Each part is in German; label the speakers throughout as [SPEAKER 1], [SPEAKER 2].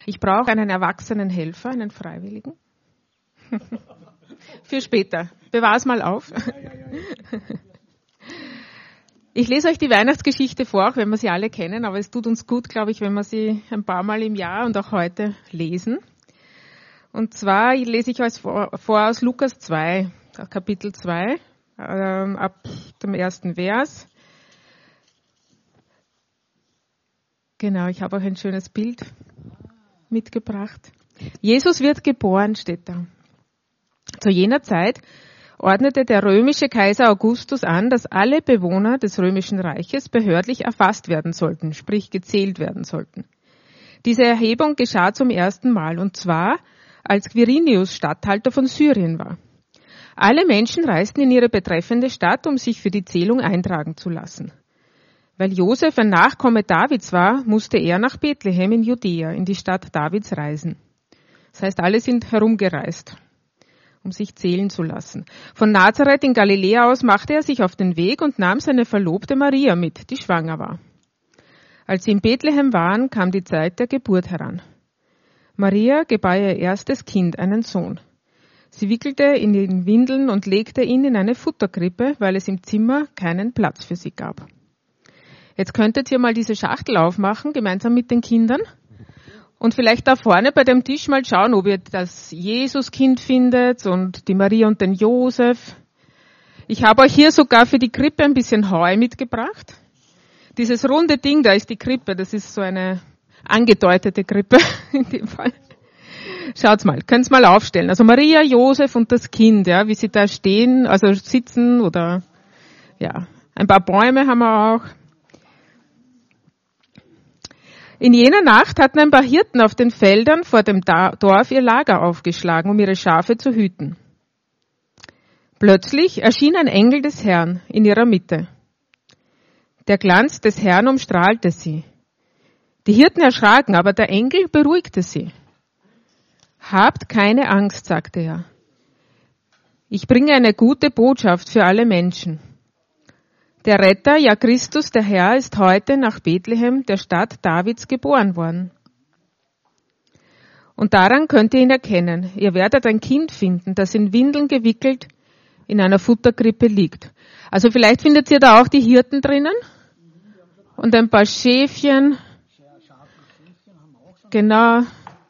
[SPEAKER 1] Ich brauche einen erwachsenen Helfer, einen Freiwilligen. Für später. Bewahr's mal auf. Ich lese euch die Weihnachtsgeschichte vor, auch wenn wir sie alle kennen, aber es tut uns gut, glaube ich, wenn wir sie ein paar Mal im Jahr und auch heute lesen. Und zwar lese ich euch vor aus Lukas 2, Kapitel 2, ab dem ersten Vers. Genau, ich habe auch ein schönes Bild mitgebracht. Jesus wird geboren, steht da. Zu jener Zeit ordnete der römische Kaiser Augustus an, dass alle Bewohner des römischen Reiches behördlich erfasst werden sollten, sprich gezählt werden sollten. Diese Erhebung geschah zum ersten Mal, und zwar, als Quirinius Statthalter von Syrien war. Alle Menschen reisten in ihre betreffende Stadt, um sich für die Zählung eintragen zu lassen. Weil Josef ein Nachkomme Davids war, musste er nach Bethlehem in Judäa, in die Stadt Davids, reisen. Das heißt, alle sind herumgereist, um sich zählen zu lassen. Von Nazareth in Galiläa aus machte er sich auf den Weg und nahm seine Verlobte Maria mit, die schwanger war. Als sie in Bethlehem waren, kam die Zeit der Geburt heran. Maria gebar ihr erstes Kind, einen Sohn. Sie wickelte ihn in Windeln und legte ihn in eine Futterkrippe, weil es im Zimmer keinen Platz für sie gab. Jetzt könntet ihr mal diese Schachtel aufmachen, gemeinsam mit den Kindern. Und vielleicht da vorne bei dem Tisch mal schauen, ob ihr das Jesuskind findet und die Maria und den Josef. Ich habe euch hier sogar für die Krippe ein bisschen Heu mitgebracht. Dieses runde Ding, da ist die Krippe, das ist so eine angedeutete Krippe in dem Fall. Schaut's mal, könnt's mal aufstellen. Also Maria, Josef und das Kind, ja, wie sie da stehen, also sitzen oder, ja, ein paar Bäume haben wir auch. In jener Nacht hatten ein paar Hirten auf den Feldern vor dem Dorf ihr Lager aufgeschlagen, um ihre Schafe zu hüten. Plötzlich erschien ein Engel des Herrn in ihrer Mitte. Der Glanz des Herrn umstrahlte sie. Die Hirten erschraken, aber der Engel beruhigte sie. Habt keine Angst, sagte er. Ich bringe eine gute Botschaft für alle Menschen. Der Retter, ja Christus, der Herr, ist heute nach Bethlehem, der Stadt Davids, geboren worden. Und daran könnt ihr ihn erkennen. Ihr werdet ein Kind finden, das in Windeln gewickelt in einer Futterkrippe liegt. Also vielleicht findet ihr da auch die Hirten drinnen und ein paar Schäfchen. Genau.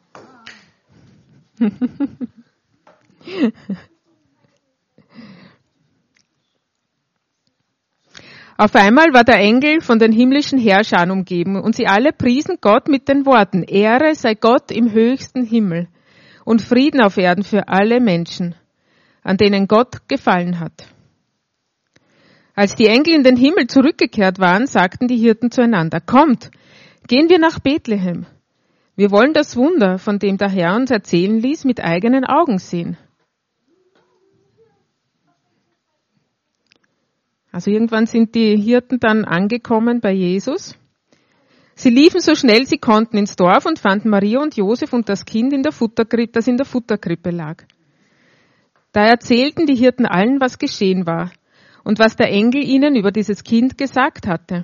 [SPEAKER 1] Auf einmal war der Engel von den himmlischen Herrschern umgeben und sie alle priesen Gott mit den Worten: Ehre sei Gott im höchsten Himmel und Frieden auf Erden für alle Menschen, an denen Gott gefallen hat. Als die Engel in den Himmel zurückgekehrt waren, sagten die Hirten zueinander: Kommt, gehen wir nach Bethlehem. Wir wollen das Wunder, von dem der Herr uns erzählen ließ, mit eigenen Augen sehen. Also irgendwann sind die Hirten dann angekommen bei Jesus. Sie liefen so schnell sie konnten ins Dorf und fanden Maria und Josef und das Kind in der Futterkrippe, das in der Futterkrippe lag. Da erzählten die Hirten allen, was geschehen war und was der Engel ihnen über dieses Kind gesagt hatte.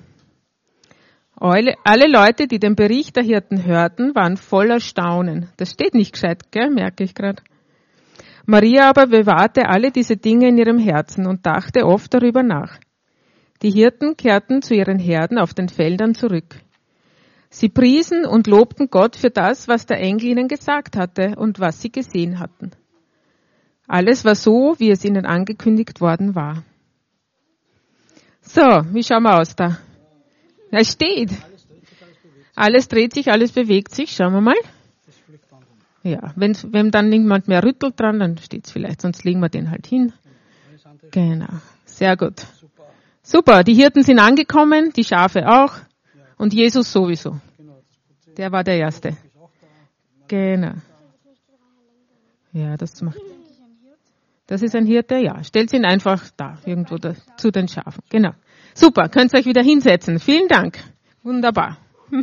[SPEAKER 1] Alle Leute, die den Bericht der Hirten hörten, waren voller Staunen. Das steht nicht gescheit, gell? Merke ich gerade. Maria aber bewahrte alle diese Dinge in ihrem Herzen und dachte oft darüber nach. Die Hirten kehrten zu ihren Herden auf den Feldern zurück. Sie priesen und lobten Gott für das, was der Engel ihnen gesagt hatte und was sie gesehen hatten. Alles war so, wie es ihnen angekündigt worden war. So, wie schauen wir aus da? Es steht. Alles dreht sich, alles bewegt sich. Schauen wir mal. Ja, wenn dann niemand mehr rüttelt dran, dann steht's vielleicht, sonst legen wir den halt hin. Genau, sehr gut. Super, die Hirten sind angekommen, die Schafe auch und Jesus sowieso. Der war der Erste. Genau. Ja, das macht. Das ist ein Hirte, ja. Stellt ihn einfach da, irgendwo da, zu den Schafen. Genau. Super, könnt ihr euch wieder hinsetzen. Vielen Dank. Wunderbar.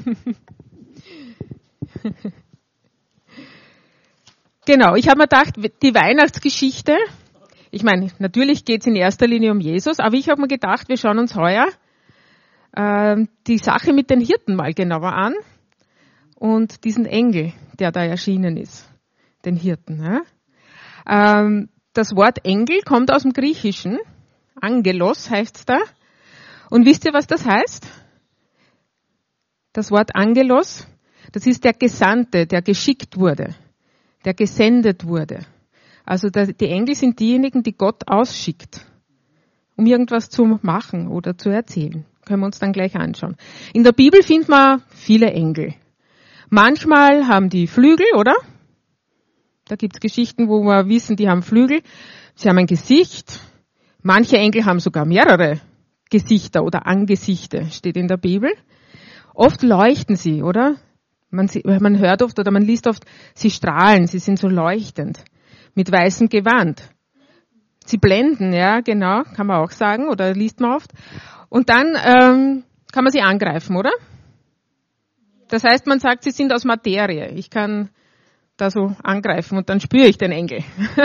[SPEAKER 1] Genau, ich habe mir gedacht, die Weihnachtsgeschichte, ich meine, natürlich geht es in erster Linie um Jesus, aber ich habe mir gedacht, wir schauen uns heuer die Sache mit den Hirten mal genauer an und diesen Engel, der da erschienen ist, den Hirten. Ja? Das Wort Engel kommt aus dem Griechischen. Angelos heißt's da. Und wisst ihr, was das heißt? Das Wort Angelos, das ist der Gesandte, der geschickt wurde, der gesendet wurde. Also die Engel sind diejenigen, die Gott ausschickt, um irgendwas zu machen oder zu erzählen. Können wir uns dann gleich anschauen. In der Bibel findet man viele Engel. Manchmal haben die Flügel, oder? Da gibt's Geschichten, wo wir wissen, die haben Flügel. Sie haben ein Gesicht. Manche Engel haben sogar mehrere Gesichter oder Angesichte, steht in der Bibel. Oft leuchten sie, oder? Man hört oft oder man liest oft, sie strahlen, sie sind so leuchtend, mit weißem Gewand. Sie blenden, ja, genau, kann man auch sagen, oder liest man oft. Und dann kann man sie angreifen, oder? Das heißt, man sagt, sie sind aus Materie. Ich kann da so angreifen und dann spüre ich den Engel.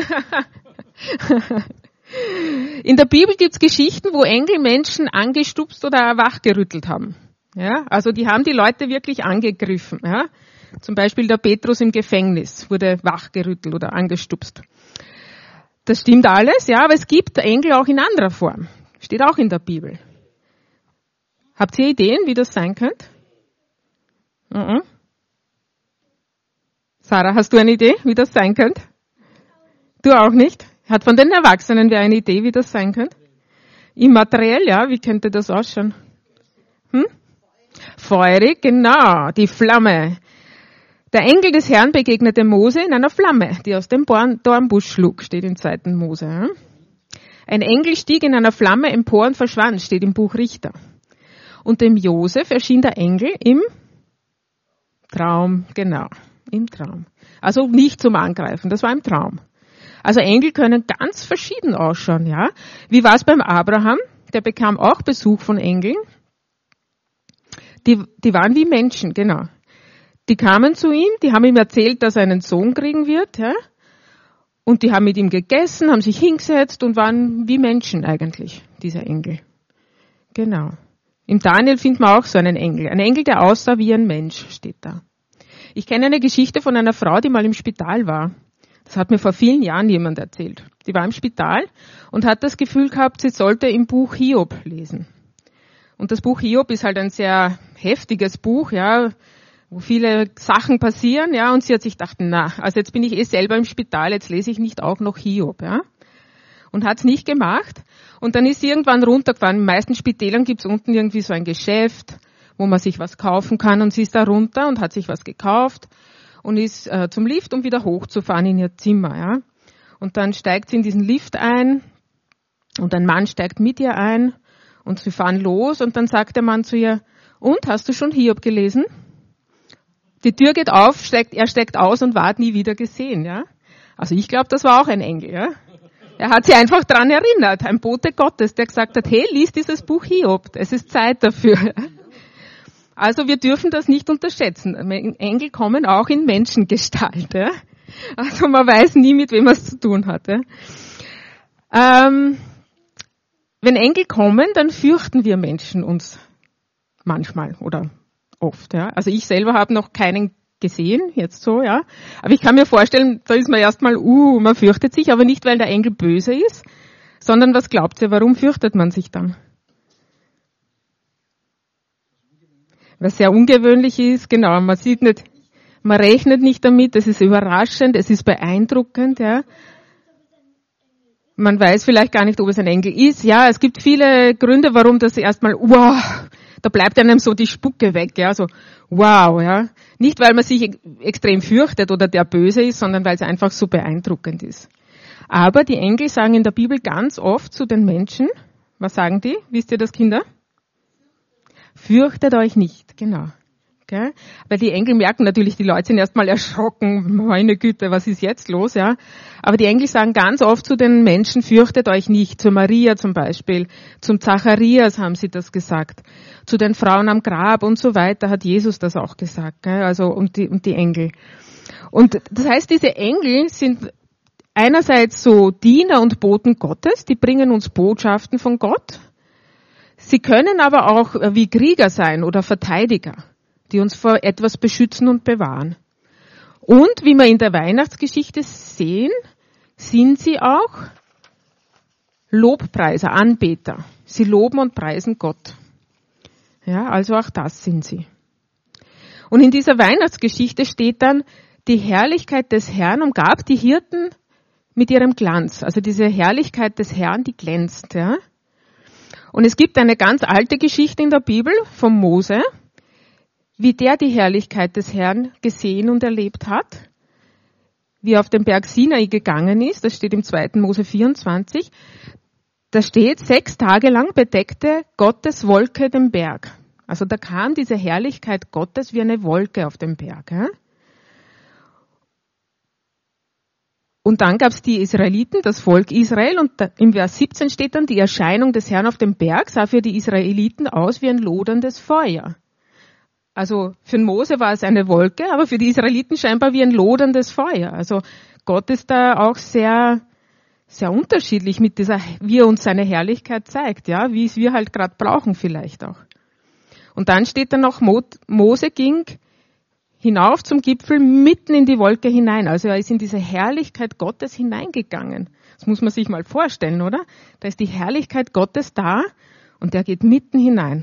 [SPEAKER 1] In der Bibel gibt's Geschichten, wo Engel Menschen angestupst oder wachgerüttelt haben. Ja, also die haben die Leute wirklich angegriffen. Ja. Zum Beispiel der Petrus im Gefängnis wurde wachgerüttelt oder angestupst. Das stimmt alles, ja, aber es gibt Engel auch in anderer Form. Steht auch in der Bibel. Habt ihr Ideen, wie das sein könnte? Sarah, hast du eine Idee, wie das sein könnte? Du auch nicht? Hat von den Erwachsenen wer eine Idee, wie das sein könnte? Immateriell, ja, wie könnte das ausschauen? Feurig, genau, die Flamme. Der Engel des Herrn begegnete Mose in einer Flamme, die aus dem Dornbusch schlug, steht in 2. Mose. Ja? Ein Engel stieg in einer Flamme empor und verschwand, steht im Buch Richter. Und dem Josef erschien der Engel im Traum, genau, im Traum. Also nicht zum Angreifen, das war im Traum. Also Engel können ganz verschieden ausschauen, ja. Wie war es beim Abraham? Der bekam auch Besuch von Engeln. Die waren wie Menschen, genau. Die kamen zu ihm, die haben ihm erzählt, dass er einen Sohn kriegen wird, ja. Und die haben mit ihm gegessen, haben sich hingesetzt und waren wie Menschen eigentlich, diese Engel. Genau. Im Daniel findet man auch so einen Engel. Ein Engel, der aussah wie ein Mensch, steht da. Ich kenne eine Geschichte von einer Frau, die mal im Spital war. Das hat mir vor vielen Jahren jemand erzählt. Die war im Spital und hat das Gefühl gehabt, sie sollte im Buch Hiob lesen. Und das Buch Hiob ist halt ein sehr heftiges Buch, ja, wo viele Sachen passieren, ja, und sie hat sich gedacht, also jetzt bin ich selber im Spital, jetzt lese ich nicht auch noch Hiob, ja. Und hat's nicht gemacht. Und dann ist sie irgendwann runtergefahren. In den meisten Spitälern gibt's unten irgendwie so ein Geschäft, wo man sich was kaufen kann, und sie ist da runter und hat sich was gekauft und ist zum Lift, um wieder hochzufahren in ihr Zimmer, ja. Und dann steigt sie in diesen Lift ein und ein Mann steigt mit ihr ein und sie fahren los und dann sagt der Mann zu ihr, und, hast du schon Hiob gelesen? Die Tür geht auf, er steigt aus und ward nie wieder gesehen, ja. Also ich glaube, das war auch ein Engel, ja. Er hat sie einfach dran erinnert, ein Bote Gottes, der gesagt hat, hey, lies dieses Buch Hiob, es ist Zeit dafür. Also wir dürfen das nicht unterschätzen. Engel kommen auch in Menschengestalt, ja. Also man weiß nie, mit wem man es zu tun hat, ja. Wenn Engel kommen, dann fürchten wir Menschen uns manchmal oder oft, ja. Also ich selber habe noch keinen gesehen, jetzt so, ja. Aber ich kann mir vorstellen, da ist man erstmal, man fürchtet sich, aber nicht, weil der Engel böse ist, sondern was glaubt ihr, warum fürchtet man sich dann? Was sehr ungewöhnlich ist, genau, man sieht nicht, man rechnet nicht damit, es ist überraschend, es ist beeindruckend, ja. Man weiß vielleicht gar nicht, ob es ein Engel ist, ja, es gibt viele Gründe, warum das erstmal, da bleibt einem so die Spucke weg, ja, so, wow, ja. Nicht, weil man sich extrem fürchtet oder der böse ist, sondern weil es einfach so beeindruckend ist. Aber die Engel sagen in der Bibel ganz oft zu den Menschen, was sagen die? Wisst ihr das, Kinder? Fürchtet euch nicht, genau. Okay? Weil die Engel merken natürlich, die Leute sind erstmal erschrocken, meine Güte, was ist jetzt los, ja? Aber die Engel sagen ganz oft zu den Menschen, fürchtet euch nicht. Zu Maria zum Beispiel, zum Zacharias haben sie das gesagt. Zu den Frauen am Grab und so weiter hat Jesus das auch gesagt, gell? Also und die Engel. Und das heißt, diese Engel sind einerseits so Diener und Boten Gottes, die bringen uns Botschaften von Gott. Sie können aber auch wie Krieger sein oder Verteidiger. die uns vor etwas beschützen und bewahren. Und wie wir in der Weihnachtsgeschichte sehen, sind sie auch Lobpreiser, Anbeter. Sie loben und preisen Gott. Ja, also auch das sind sie. Und in dieser Weihnachtsgeschichte steht dann, die Herrlichkeit des Herrn umgab die Hirten mit ihrem Glanz. Also diese Herrlichkeit des Herrn, die glänzt. Ja. Und es gibt eine ganz alte Geschichte in der Bibel von Mose, wie der die Herrlichkeit des Herrn gesehen und erlebt hat, wie er auf den Berg Sinai gegangen ist. Das steht im 2. Mose 24. Da steht, 6 Tage lang bedeckte Gottes Wolke den Berg. Also da kam diese Herrlichkeit Gottes wie eine Wolke auf den Berg. Ja? Und dann gab es die Israeliten, das Volk Israel, und im Vers 17 steht dann, die Erscheinung des Herrn auf dem Berg sah für die Israeliten aus wie ein loderndes Feuer. Also für Mose war es eine Wolke, aber für die Israeliten scheinbar wie ein loderndes Feuer. Also Gott ist da auch sehr, sehr unterschiedlich mit dieser, wie er uns seine Herrlichkeit zeigt, ja, wie es wir halt gerade brauchen vielleicht auch. Und dann steht da noch, Mose ging hinauf zum Gipfel mitten in die Wolke hinein. Also er ist in diese Herrlichkeit Gottes hineingegangen. Das muss man sich mal vorstellen, oder? Da ist die Herrlichkeit Gottes da und er geht mitten hinein.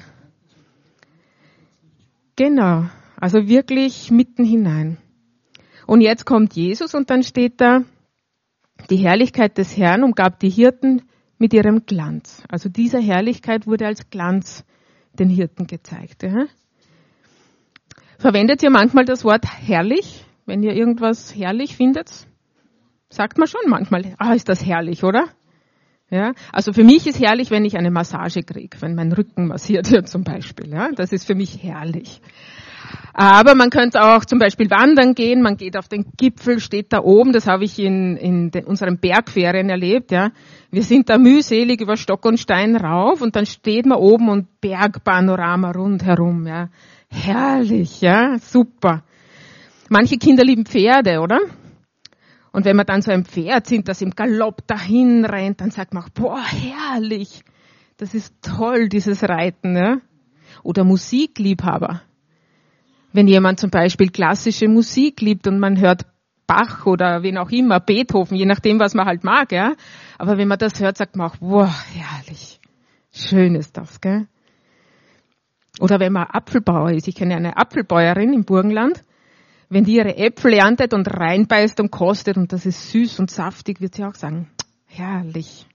[SPEAKER 1] Genau, also wirklich mitten hinein. Und jetzt kommt Jesus und dann steht da, die Herrlichkeit des Herrn umgab die Hirten mit ihrem Glanz. Also diese Herrlichkeit wurde als Glanz den Hirten gezeigt. Ja? Verwendet ihr manchmal das Wort herrlich, wenn ihr irgendwas herrlich findet? Sagt man schon manchmal, ist das herrlich, oder? Ja, also für mich ist herrlich, wenn ich eine Massage kriege, wenn mein Rücken massiert wird zum Beispiel. Ja, das ist für mich herrlich. Aber man könnte auch zum Beispiel wandern gehen, man geht auf den Gipfel, steht da oben, das habe ich in unseren Bergferien erlebt. Ja, wir sind da mühselig über Stock und Stein rauf und dann steht man oben und Bergpanorama rundherum. Ja, herrlich, ja, super. Manche Kinder lieben Pferde, oder? Und wenn man dann so ein Pferd sieht, das im Galopp dahin rennt, dann sagt man auch, boah, herrlich. Das ist toll, dieses Reiten. Ja? Oder Musikliebhaber. Wenn jemand zum Beispiel klassische Musik liebt und man hört Bach oder wen auch immer, Beethoven, je nachdem, was man halt mag. Ja? Aber wenn man das hört, sagt man auch, boah, herrlich. Schön ist das, gell? Oder wenn man Apfelbauer ist. Ich kenne eine Apfelbäuerin im Burgenland. Wenn die ihre Äpfel erntet und reinbeißt und kostet und das ist süß und saftig, wird sie auch sagen, herrlich.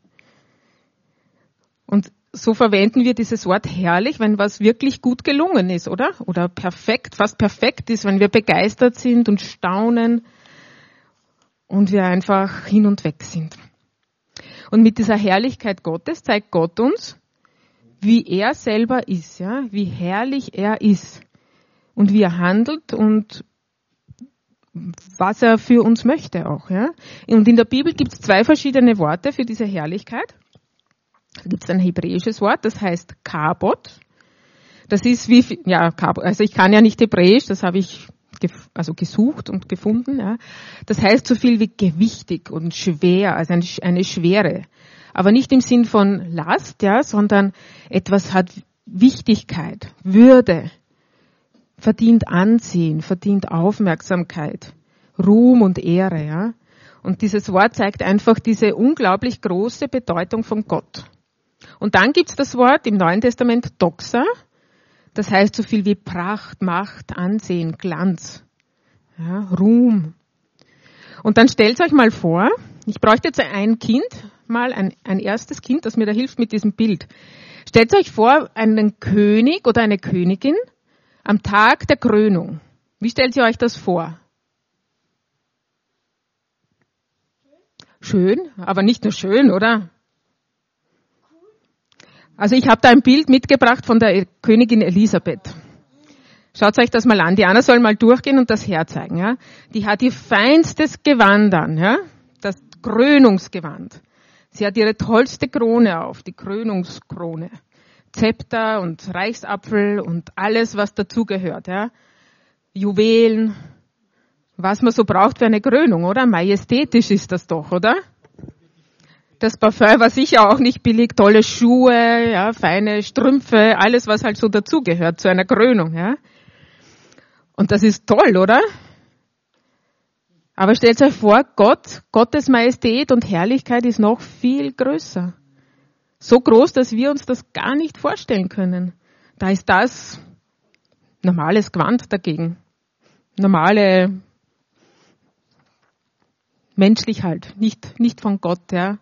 [SPEAKER 1] Und so verwenden wir dieses Wort herrlich, wenn was wirklich gut gelungen ist, oder? Oder perfekt, fast perfekt ist, wenn wir begeistert sind und staunen und wir einfach hin und weg sind. Und mit dieser Herrlichkeit Gottes zeigt Gott uns, wie er selber ist, ja, wie herrlich er ist und wie er handelt und was er für uns möchte auch. Ja? Und in der Bibel gibt es 2 verschiedene Worte für diese Herrlichkeit. Da gibt es ein hebräisches Wort, das heißt Kabod. Das ist Kabod. Also ich kann ja nicht Hebräisch, das habe ich gesucht und gefunden. Ja? Das heißt so viel wie gewichtig und schwer, also eine Schwere. Aber nicht im Sinn von Last, ja, sondern etwas hat Wichtigkeit, Würde. Verdient Ansehen, verdient Aufmerksamkeit, Ruhm und Ehre, ja. Und dieses Wort zeigt einfach diese unglaublich große Bedeutung von Gott. Und dann gibt's das Wort im Neuen Testament Doxa, das heißt so viel wie Pracht, Macht, Ansehen, Glanz, ja, Ruhm. Und dann stellt euch mal vor, ich bräuchte jetzt ein Kind, mal ein erstes Kind, das mir da hilft mit diesem Bild. Stellt euch vor, einen König oder eine Königin, am Tag der Krönung. Wie stellt ihr euch das vor? Schön, aber nicht nur schön, oder? Also ich habe da ein Bild mitgebracht von der Königin Elisabeth. Schaut euch das mal an. Die Anna soll mal durchgehen und das herzeigen. Ja? Die hat ihr feinstes Gewand an, ja? Das Krönungsgewand. Sie hat ihre tollste Krone auf, die Krönungskrone. Zepter und Reichsapfel und alles, was dazugehört, ja. Juwelen, was man so braucht für eine Krönung, oder? Majestätisch ist das doch, oder? Das Parfum war sicher auch nicht billig, tolle Schuhe, ja, feine Strümpfe, alles, was halt so dazugehört zu einer Krönung, ja. Und das ist toll, oder? Aber stellt euch vor, Gottes Majestät und Herrlichkeit ist noch viel größer. So groß, dass wir uns das gar nicht vorstellen können. Da ist das normales Gewand dagegen. Normale, menschlich halt, nicht von Gott, ja.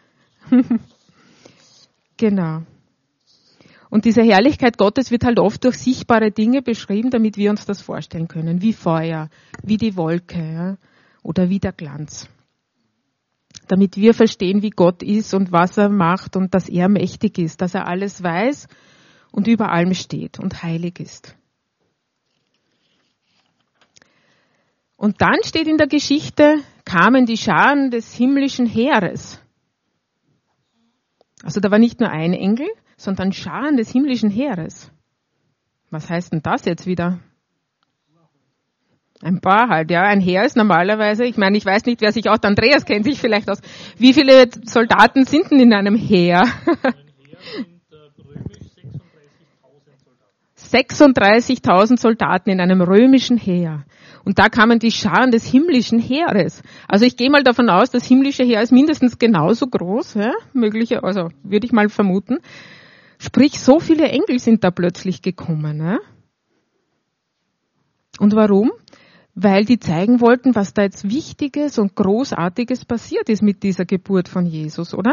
[SPEAKER 1] Genau. Und diese Herrlichkeit Gottes wird halt oft durch sichtbare Dinge beschrieben, damit wir uns das vorstellen können. Wie Feuer, wie die Wolke, ja, oder wie der Glanz. Damit wir verstehen, wie Gott ist und was er macht und dass er mächtig ist, dass er alles weiß und über allem steht und heilig ist. Und dann steht in der Geschichte, kamen die Scharen des himmlischen Heeres. Also da war nicht nur ein Engel, sondern Scharen des himmlischen Heeres. Was heißt denn das jetzt wieder? Ein paar halt, ja. Ein Heer ist normalerweise, ich meine, ich weiß nicht, wer sich aus, Andreas kennt sich vielleicht aus. Wie viele Soldaten sind denn in einem Heer?
[SPEAKER 2] Ein Heer sind römisch 36.000 Soldaten.
[SPEAKER 1] 36.000 Soldaten in einem römischen Heer. Und da kamen die Scharen des himmlischen Heeres. Also ich gehe mal davon aus, das himmlische Heer ist mindestens genauso groß, ja, also würde ich mal vermuten. Sprich, so viele Engel sind da plötzlich gekommen. Ja? Und warum? Weil die zeigen wollten, was da jetzt Wichtiges und Großartiges passiert ist mit dieser Geburt von Jesus, oder?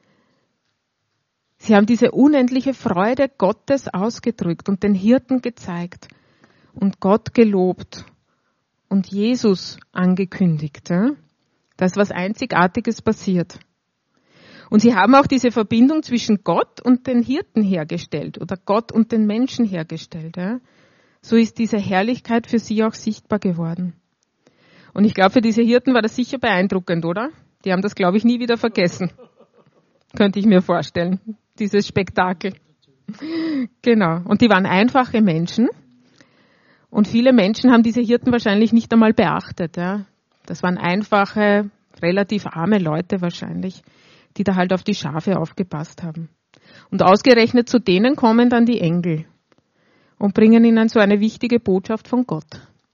[SPEAKER 1] Sie haben diese unendliche Freude Gottes ausgedrückt und den Hirten gezeigt und Gott gelobt und Jesus angekündigt. Ja? Da ist was Einzigartiges passiert. Und sie haben auch diese Verbindung zwischen Gott und den Hirten hergestellt oder Gott und den Menschen hergestellt. Ja? So ist diese Herrlichkeit für sie auch sichtbar geworden. Und ich glaube, für diese Hirten war das sicher beeindruckend, oder? Die haben das, glaube ich, nie wieder vergessen. Könnte ich mir vorstellen, dieses Spektakel. Genau. Und die waren einfache Menschen. Und viele Menschen haben diese Hirten wahrscheinlich nicht einmal beachtet. Ja? Das waren einfache, relativ arme Leute wahrscheinlich, die da halt auf die Schafe aufgepasst haben. Und ausgerechnet zu denen kommen dann die Engel und bringen ihnen so eine wichtige Botschaft von Gott.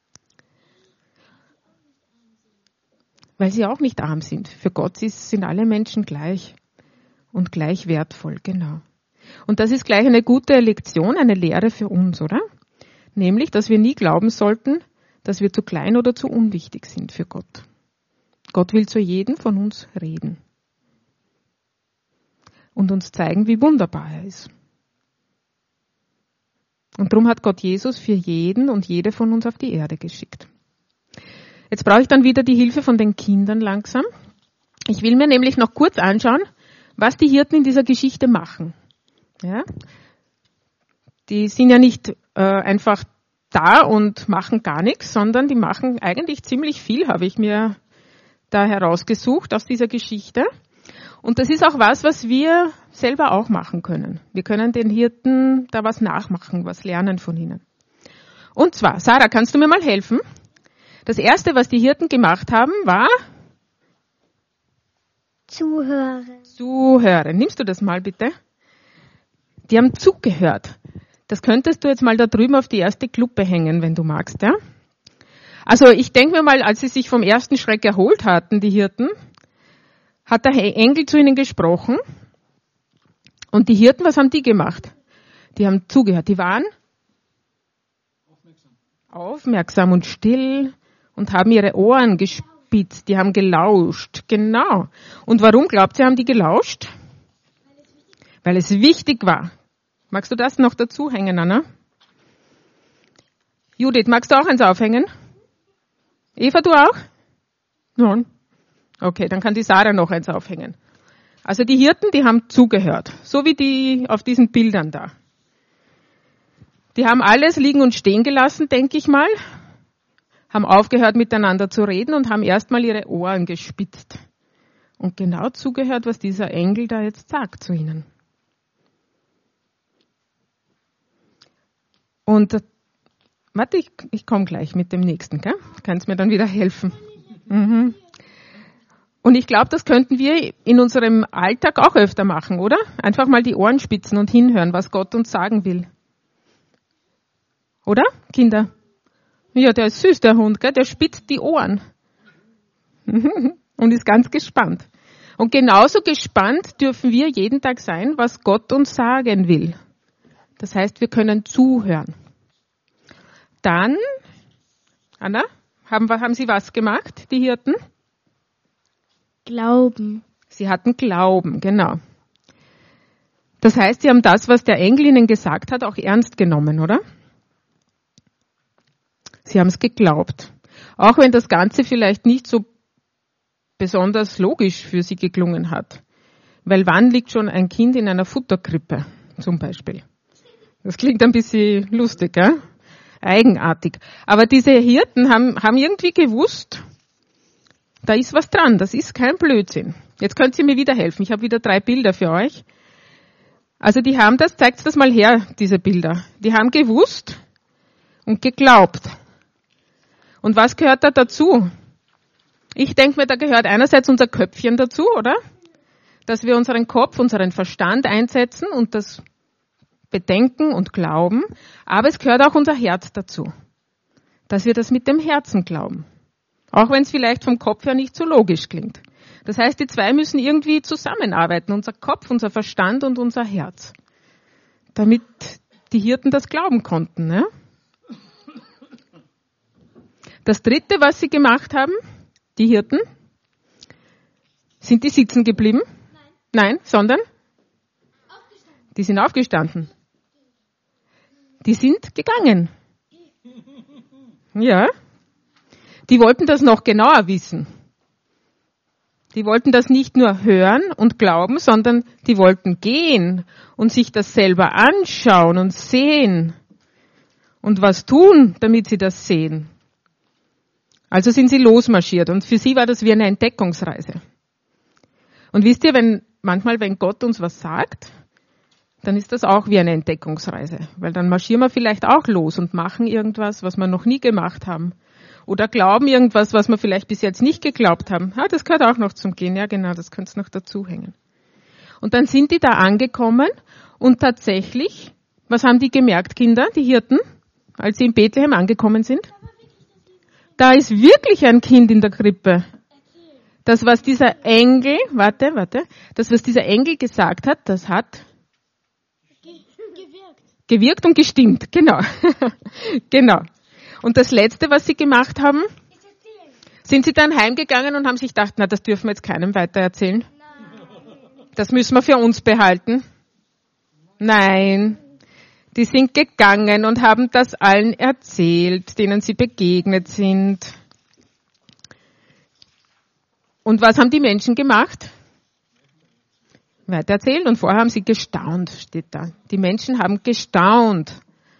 [SPEAKER 1] Weil sie auch nicht arm sind. Für Gott sind alle Menschen gleich und gleich wertvoll, genau. Und das ist gleich eine gute Lektion, eine Lehre für uns, oder? Nämlich, dass wir nie glauben sollten, dass wir zu klein oder zu unwichtig sind für Gott. Gott will zu jedem von uns reden und uns zeigen, wie wunderbar er ist. Und darum hat Gott Jesus für jeden und jede von uns auf die Erde geschickt. Jetzt brauche ich dann wieder die Hilfe von den Kindern langsam. Ich will mir nämlich noch kurz anschauen, was die Hirten in dieser Geschichte machen. Ja? Die sind ja nicht einfach da und machen gar nichts, sondern die machen eigentlich ziemlich viel, habe ich mir da herausgesucht aus dieser Geschichte. Und das ist auch was wir selber auch machen können. Wir können den Hirten da was nachmachen, was lernen von ihnen. Und zwar, Sarah, kannst du mir mal helfen? Das Erste, was die Hirten gemacht haben, war? Zuhören. Nimmst du das mal bitte? Die haben zugehört. Das könntest du jetzt mal da drüben auf die erste Kluppe hängen, wenn du magst, ja? Also ich denke mir mal, als sie sich vom ersten Schreck erholt hatten, die Hirten, hat der Engel zu ihnen gesprochen. Und die Hirten, was haben die gemacht? Die haben zugehört. Die waren aufmerksam und still und haben ihre Ohren gespitzt. Die haben gelauscht. Genau. Und warum glaubt ihr, haben die gelauscht? Weil es wichtig war. Magst du das noch dazu hängen, Anna? Judith, magst du auch eins aufhängen? Eva, du auch? Nein. Okay, dann kann die Sarah noch eins aufhängen. Also die Hirten, die haben zugehört. So wie die auf diesen Bildern da. Die haben alles liegen und stehen gelassen, denke ich mal. Haben aufgehört miteinander zu reden und haben erstmal ihre Ohren gespitzt. Und genau zugehört, was dieser Engel da jetzt sagt zu ihnen. Und warte, ich komme gleich mit dem nächsten, gell? Kannst mir dann wieder helfen. Mhm. Und ich glaube, das könnten wir in unserem Alltag auch öfter machen, oder? Einfach mal die Ohren spitzen und hinhören, was Gott uns sagen will. Oder, Kinder? Ja, der ist süß, der Hund, gell? Der spitzt die Ohren. Und ist ganz gespannt. Und genauso gespannt dürfen wir jeden Tag sein, was Gott uns sagen will. Das heißt, wir können zuhören. Dann, Anna, haben Sie was gemacht, die Hirten?
[SPEAKER 3] Glauben.
[SPEAKER 1] Sie hatten Glauben, genau. Das heißt, sie haben das, was der Engel ihnen gesagt hat, auch ernst genommen, oder? Sie haben es geglaubt. Auch wenn das Ganze vielleicht nicht so besonders logisch für sie geklungen hat. Weil wann liegt schon ein Kind in einer Futterkrippe, zum Beispiel? Das klingt ein bisschen lustig, gell? Eigenartig. Aber diese Hirten haben irgendwie gewusst, da ist was dran, das ist kein Blödsinn. Jetzt könnt ihr mir wieder helfen. Ich habe wieder 3 Bilder für euch. Also die haben das, zeigt das mal her, diese Bilder. Die haben gewusst und geglaubt. Und was gehört da dazu? Ich denke mir, da gehört einerseits unser Köpfchen dazu, oder? Dass wir unseren Kopf, unseren Verstand einsetzen und das bedenken und glauben. Aber es gehört auch unser Herz dazu. Dass wir das mit dem Herzen glauben. Auch wenn es vielleicht vom Kopf her nicht so logisch klingt. Das heißt, die 2 müssen irgendwie zusammenarbeiten. Unser Kopf, unser Verstand und unser Herz. Damit die Hirten das glauben konnten. Ne? Das 3., was sie gemacht haben, die Hirten, sind die sitzen geblieben? Nein, sondern? Die sind aufgestanden. Die sind gegangen. Ja. Die wollten das noch genauer wissen. Die wollten das nicht nur hören und glauben, sondern die wollten gehen und sich das selber anschauen und sehen und was tun, damit sie das sehen. Also sind sie losmarschiert und für sie war das wie eine Entdeckungsreise. Und wisst ihr, wenn Gott uns was sagt, dann ist das auch wie eine Entdeckungsreise, weil dann marschieren wir vielleicht auch los und machen irgendwas, was wir noch nie gemacht haben. Oder glauben irgendwas, was wir vielleicht bis jetzt nicht geglaubt haben. Ja, das gehört auch noch zum Gehen. Ja, genau, das könnte noch dazu hängen. Und dann sind die da angekommen und tatsächlich, was haben die gemerkt, Kinder, die Hirten, als sie in Bethlehem angekommen sind? Da ist wirklich ein Kind in der Krippe. Das, was dieser Engel, das, was dieser Engel gesagt hat, das hat gewirkt und gestimmt. Genau. Genau. Und das Letzte, was sie gemacht haben, sind sie dann heimgegangen und haben sich gedacht, na, das dürfen wir jetzt keinem weitererzählen. Das müssen wir für uns behalten. Nein. Die sind gegangen und haben das allen erzählt, denen sie begegnet sind. Und was haben die Menschen gemacht? Weitererzählt. Und vorher haben sie gestaunt, steht da. Die Menschen haben gestaunt.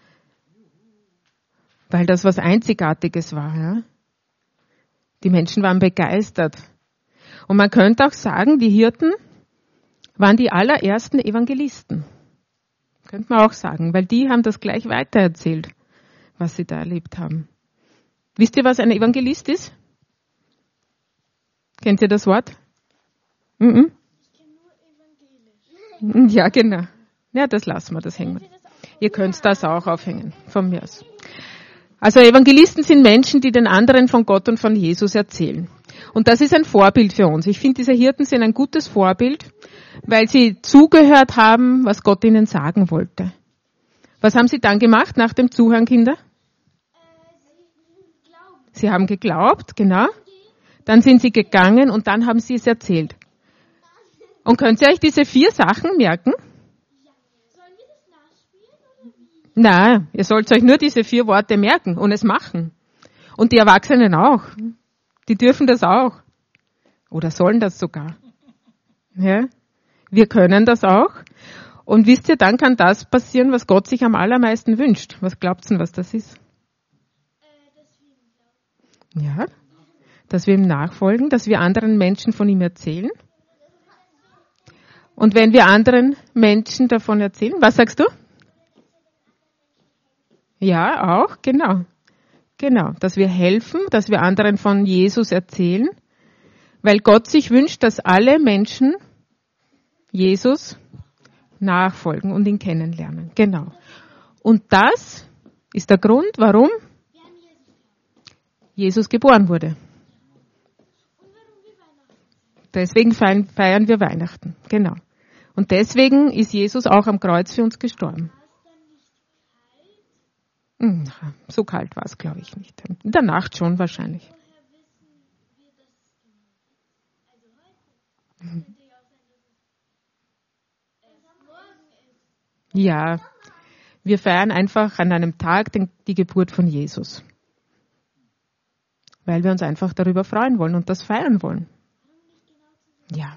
[SPEAKER 1] Weil das was Einzigartiges war. Ja? Die Menschen waren begeistert. Und man könnte auch sagen, die Hirten waren die allerersten Evangelisten. Könnte man auch sagen, weil die haben das gleich weitererzählt, was sie da erlebt haben. Wisst ihr, was ein Evangelist ist? Kennt ihr das Wort? Mhm.
[SPEAKER 3] Ich kenne nur evangelisch.
[SPEAKER 1] Ja, genau. Ja, das lassen wir, das hängen wir. Ihr könnt das auch aufhängen, von mir aus. Also Evangelisten sind Menschen, die den anderen von Gott und von Jesus erzählen. Und das ist ein Vorbild für uns. Ich finde, diese Hirten sind ein gutes Vorbild, weil sie zugehört haben, was Gott ihnen sagen wollte. Was haben sie dann gemacht nach dem Zuhören, Kinder? Sie haben geglaubt, genau. Dann sind sie gegangen und dann haben sie es erzählt. Und könnt ihr euch diese 4 Sachen merken?
[SPEAKER 3] Sollen wir das nachspielen oder wie?
[SPEAKER 1] Nein, ihr sollt euch nur diese 4 Worte merken und es machen. Und die Erwachsenen auch. Die dürfen das auch. Oder sollen das sogar. Ja? Wir können das auch. Und wisst ihr, dann kann das passieren, was Gott sich am allermeisten wünscht. Was glaubt ihr, was das ist? Ja, dass wir ihm nachfolgen, dass wir anderen Menschen von ihm erzählen. Und wenn wir anderen Menschen davon erzählen, was sagst du? Ja, auch, genau. Genau, dass wir helfen, dass wir anderen von Jesus erzählen, weil Gott sich wünscht, dass alle Menschen Jesus nachfolgen und ihn kennenlernen. Genau. Und das ist der Grund, warum Jesus geboren wurde. Deswegen feiern wir Weihnachten. Genau. Und deswegen ist Jesus auch am Kreuz für uns gestorben. So kalt war es, glaube ich, nicht. In der Nacht schon wahrscheinlich. Ja, wir feiern einfach an einem Tag die Geburt von Jesus. Weil wir uns einfach darüber freuen wollen und das feiern wollen. Ja.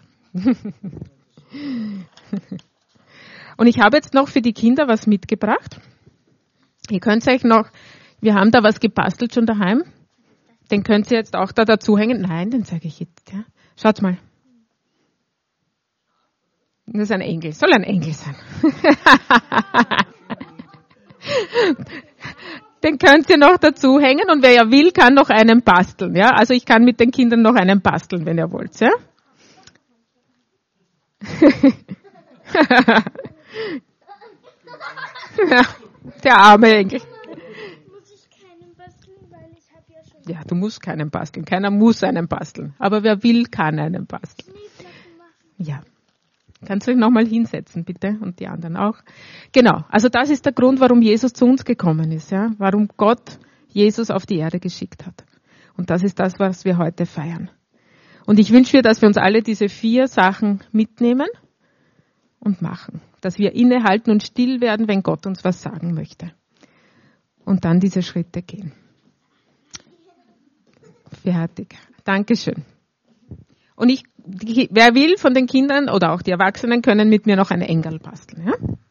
[SPEAKER 1] Und ich habe jetzt noch für die Kinder was mitgebracht. Ihr könnt euch noch, wir haben da was gebastelt schon daheim. Den könnt ihr jetzt auch da dazu hängen. Nein, den zeige ich jetzt. Ja. Schaut mal. Das ist ein Engel. Soll ein Engel sein. Den könnt ihr noch dazu hängen und wer ja will, kann noch einen basteln. Ja, also ich kann mit den Kindern noch einen basteln, wenn ihr wollt. Ja. Der arme Engel.
[SPEAKER 3] Muss ich keinen basteln, weil ich habe ja schon...
[SPEAKER 1] Ja, du musst keinen basteln. Keiner muss einen basteln. Aber wer will, kann einen basteln.
[SPEAKER 3] Schneeflocken machen.
[SPEAKER 1] Ja. Kannst du dich nochmal hinsetzen, bitte? Und die anderen auch. Genau. Also das ist der Grund, warum Jesus zu uns gekommen ist. Ja? Warum Gott Jesus auf die Erde geschickt hat. Und das ist das, was wir heute feiern. Und ich wünsche mir, dass wir uns alle diese 4 Sachen mitnehmen und machen. Dass wir innehalten und still werden, wenn Gott uns was sagen möchte. Und dann diese Schritte gehen. Fertig. Dankeschön. Und wer will von den Kindern oder auch die Erwachsenen können mit mir noch einen Engel basteln. Ja?